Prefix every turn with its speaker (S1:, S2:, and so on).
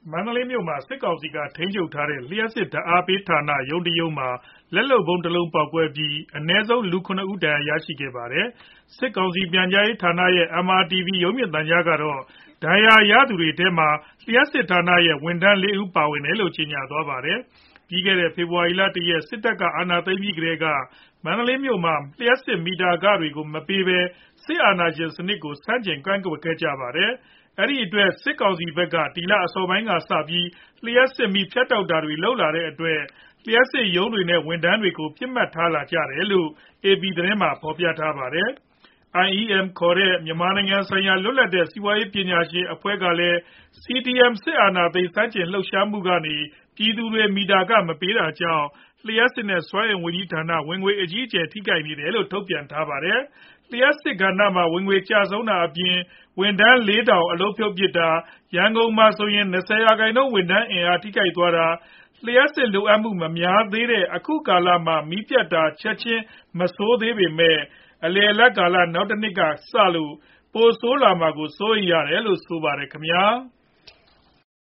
S1: မန္တလေးမြို့မှာစစ်ကောင်စီကထိန်းချုပ်ထားတဲ့လျှပ်စစ်ဓာတ်အားပေးဌာနရုံးတရုံမှာလက်လုပ်ဗုံးတစ်လုံးပေါက်ကွဲပြီးအနည်းဆုံးလူ 9 ဦးဒဏ်ရာရရှိခဲ့ပါတယ်။စစ်ကောင်စီပြန်ကြားရေးဌာနရဲ့ MRTV ရုပ်မြင်သံကြားကတော့ဒဏ်ရာရသူတွေထဲမှာလျှပ်စစ်ဌာနရဲ့ဝန်ထမ်း 4 ဦးပါဝင်တယ်လို့ကြေညာသွားပါတယ်။ပြီးခဲ့တဲ့ဖေဖော်ဝါရီလ 1 ရက်စစ်တပ်ကအာဏာသိမ်းပြီးကတည်းကမန္တလေးမြို့မှာလျှပ်စစ်မီတာခတွေကိုမပေးဘဲစစ်အာဏာရှင်စနစ်ကိုဆန့်ကျင်ကန့်ကွက်ခဲ့ကြပါတယ်။အဲဒီအတွက်စစ်ကောင်စီဘက်ကဒီလအစောပိုင်းကစပြီးလျှပ်စစ်မီးဖြတ်တောက်တာတွေလုပ်လာတဲ့အတွက်လျှပ်စစ်ရုံးတွေနဲ့ဝန်ထမ်းတွေကိုပစ်မှတ်ထားလာကြတယ်လို့ AP သတင်းမှာဖော်ပြထားပါတယ်။ IEM ခေါ်တဲ့မြန်မာနိုင်ငံဆိုင်ရာလွတ်လပ်တဲ့စီးပွားရေးပညာရှင်အဖွဲ့ကလည်း CDM စစ်အာဏာသိမ်းဆန့်ကျင်လှုပ်ရှားမှုကနေပြည်သူတွေမီတာခမပေးတာကြောင့်လျှပ်စစ်နဲ့စွမ်းအင်ဝန်ကြီးဌာနဝင်ငွေအကြီးအကျယ်ထိခိုက်နေတယ်လို့ထုတ်ပြန်ထားပါတယ်။ လျှပ်စစ်ကဏ္ဍမှာဝင်ငွေကျဆင်းတာအပြင်ဝန်ထမ်း 4,000 အလုပ်ဖြုတ်ပစ်တာရန်ကုန်မှာဆိုရင် 20% ဝန်ထမ်းအင်အားထိခိုက်သွားတာလျှပ်စစ်လိုအပ်မှုမများသေးတဲ့အခုကာလမှာမီးပြတ်တာချက်ချင်းမဆိုးသေးပေမဲ့အလယ်အလတ်ကာလနောက်တနှစ်ကစလို့ပိုဆိုးလာမှာကိုစိုးရိမ်ရတယ်လို့ဆိုပါတယ်ခင်ဗျာ။